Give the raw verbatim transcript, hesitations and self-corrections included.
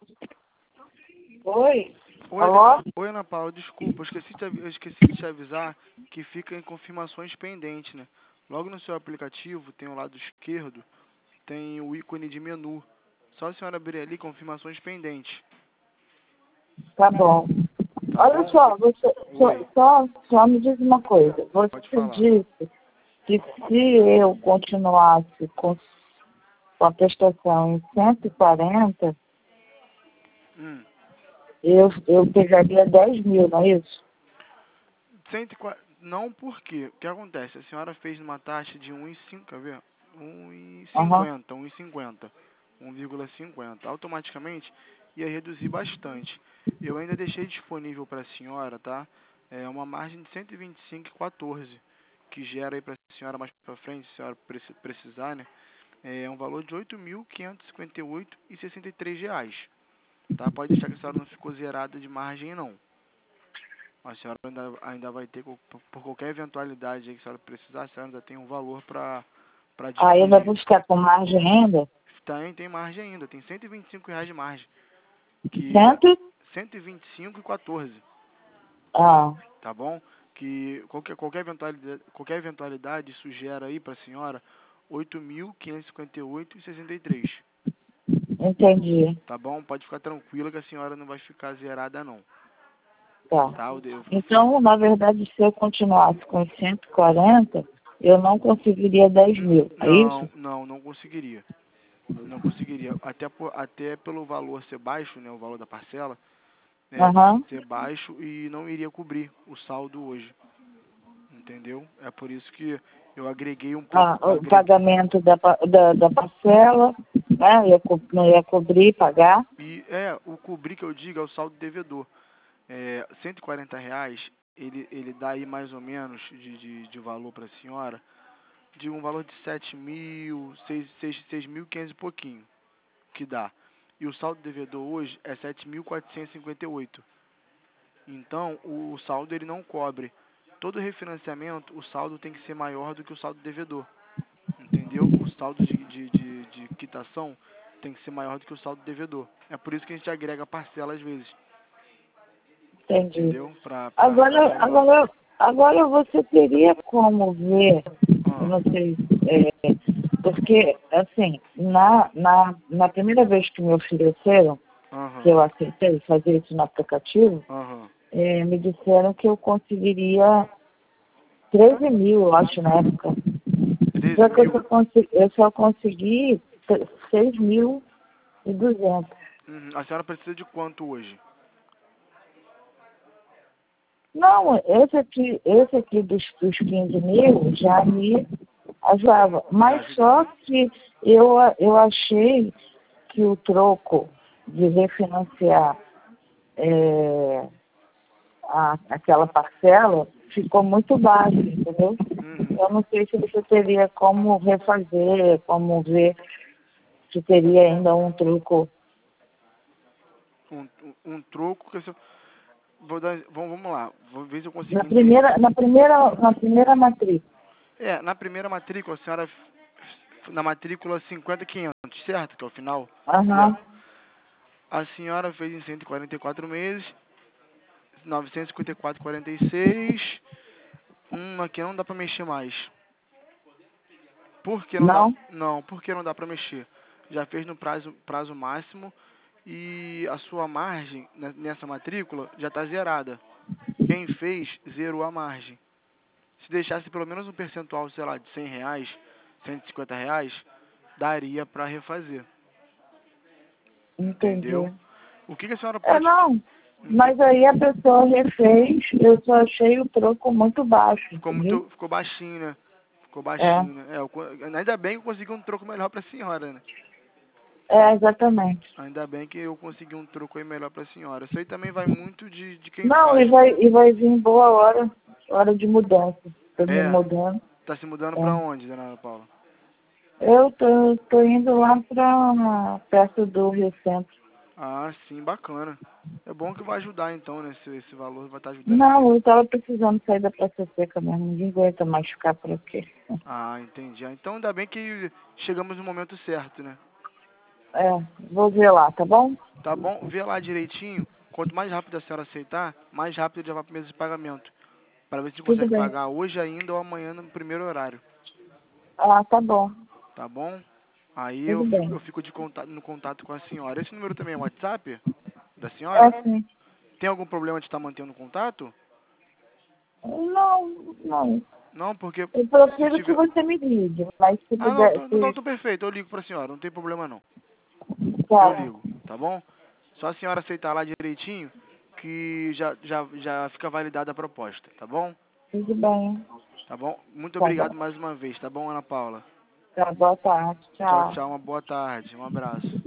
Oi? Oi, Alô? oi, Ana Paula, desculpa, eu esqueci, de, eu esqueci de te avisar que fica em confirmações pendentes, né? Logo no seu aplicativo, tem o lado esquerdo, tem o ícone de menu. Só a senhora abrir ali, confirmações pendentes. Tá bom. Tá Olha bom? só, você, só, Oi, só, só me diz uma coisa. pode Você falar. disse que se eu continuasse com, com a prestação em cento e quarenta, Hum. eu, eu pegaria dez mil, não é isso? cento e quarenta, não, por quê? O que acontece? A senhora fez uma taxa de um e cinco, quer ver? Aham. um e cinquenta, um e cinquenta, um vírgula cinquenta. Automaticamente ia reduzir bastante. Eu ainda deixei disponível para a senhora, tá? É uma margem de cento e vinte e cinco vírgula quatorze, que gera aí para a senhora mais para frente, se a senhora preci- precisar, né? É um valor de oito mil quinhentos e cinquenta e oito vírgula sessenta e três reais, tá? Pode deixar que a senhora não ficou zerada de margem, não. A senhora ainda, ainda vai ter, por por qualquer eventualidade aí que a senhora precisar, a senhora ainda tem um valor para para Aí vai adquirir. buscar com margem ainda? Tem, tem margem ainda, tem cento e vinte e cinco reais de margem, que é Cento? cento e vinte e cinco vírgula quatorze, Ah, tá bom? Que qualquer, qualquer, eventualidade, qualquer eventualidade isso gera aí para a senhora oito mil quinhentos e cinquenta e oito vírgula sessenta e três, entendi. tá bom? Pode ficar tranquila que a senhora não vai ficar zerada não, Tá. tá? Eu, eu, Então, na verdade, se eu continuasse com os cento e quarenta, eu não conseguiria dez mil, é não, isso? não, não conseguiria. Não conseguiria. Até, por, até pelo valor ser baixo, né? O valor da parcela, né, Aham. ser baixo e não iria cobrir o saldo hoje. Entendeu? É por isso que eu agreguei um Ah, pouco. o Agreguei, pagamento da, pa- da, da parcela, né? Eu co- não ia cobrir, pagar. e é, o cobrir que eu digo é o saldo devedor. É, cento e quarenta reais, ele, ele dá aí mais ou menos de, de, de valor para a senhora, de um valor de sete mil, seis mil e quinhentos e pouquinho, que dá. E o saldo devedor hoje é sete mil quatrocentos e cinquenta e oito. Então, o, o saldo ele não cobre. Todo refinanciamento, o saldo tem que ser maior do que o saldo devedor. Entendeu? O saldo de, de, de, de quitação tem que ser maior do que o saldo devedor. É por isso que a gente agrega parcela às vezes. Entendi. Entendeu? Pra, pra ficar Agora, melhor. agora, agora você teria como ver, eu Ah, não sei, é, porque, assim, na, na, na primeira vez que me ofereceram, que aham, eu aceitei fazer isso no aplicativo, aham. é, me disseram que eu conseguiria treze mil, eu acho, na época. treze Só que eu mil? só consegui, eu só consegui seis mil e duzentos. Uhum. A senhora precisa de quanto hoje? Não, esse aqui, esse aqui dos, dos quinze mil já me ajudava. Já Mas só ajudava. que eu, eu achei que o troco de refinanciar é, a, aquela parcela ficou muito baixo, entendeu? Uhum. Eu não sei se você teria como refazer, como ver se teria ainda um troco. Um, um, um troco que eu... Vou dar, vamos, vamos lá. Vou ver se eu Na consigo entender. primeira, na primeira, na primeira matrícula. É, na primeira matrícula, a senhora, na matrícula cinquenta mil e quinhentos, certo? Que é o final, certo? Aham. A senhora fez em cento e quarenta e quatro meses, novecentos e cinquenta e quatro vírgula quarenta e seis. Hum, aqui não dá pra mexer mais. Por que não dá? Não? Não, por que não dá pra mexer? Já fez no prazo, prazo máximo e a sua margem né, nessa matrícula já está zerada. Quem fez, zerou a margem. Se deixasse pelo menos um percentual, sei lá, de cem reais, cento e cinquenta reais, daria para refazer. Entendeu? Entendi. O que, que a senhora É, pode... não. o que- Mas aí a pessoa refez, eu só achei o troco muito baixo, Ficou entendeu? muito, ficou baixinho, né? Ficou É, baixinho, né? É, eu co- ainda bem que eu consegui um troco melhor para a senhora, né? é, exatamente. Ainda bem que eu consegui um troco aí melhor para a senhora. Isso aí também vai muito de, de quem Não, e faz. vai, e vai vir em boa hora, hora de mudança. Tô me É, mudando. tá se mudando para É. onde, dona Ana Paula? Eu tô, tô indo lá pra perto do Rio Centro. Ah, sim, bacana. É bom que vai ajudar então, né? Esse, esse valor vai estar ajudando. Não, eu tava precisando sair da Praça Seca mesmo. Ninguém aguenta mais ficar por aqui. Ah, entendi. Ah, então ainda bem que chegamos no momento certo, né? É, vou ver lá, tá bom? Tá bom? Vê lá direitinho. Quanto mais rápido a senhora aceitar, mais rápido já vai para o mês de pagamento. Para ver se Tudo consegue bem. pagar hoje ainda ou amanhã no primeiro horário. Ah, tá bom. Tá bom? Aí eu Tudo fico, eu bem. fico de contato, no contato com a senhora. Esse número também é WhatsApp da É senhora? assim. Tem algum problema de estar mantendo contato? Não, não. Não, porque Eu se prefiro que tiver... você me ligue, mas se Ah, não, puder, tô, não, se... tô perfeito. Eu ligo pra senhora, não tem problema não. Eu Tá, ligo, tá bom? Só a senhora aceitar lá direitinho que já, já, já fica validada a proposta, tá bom? tudo bem. Tá bom? Muito Tá obrigado bom. mais uma vez, tá bom, Ana Paula? Tá, boa tarde. Tchau, Tchau. tchau, uma boa tarde, um abraço.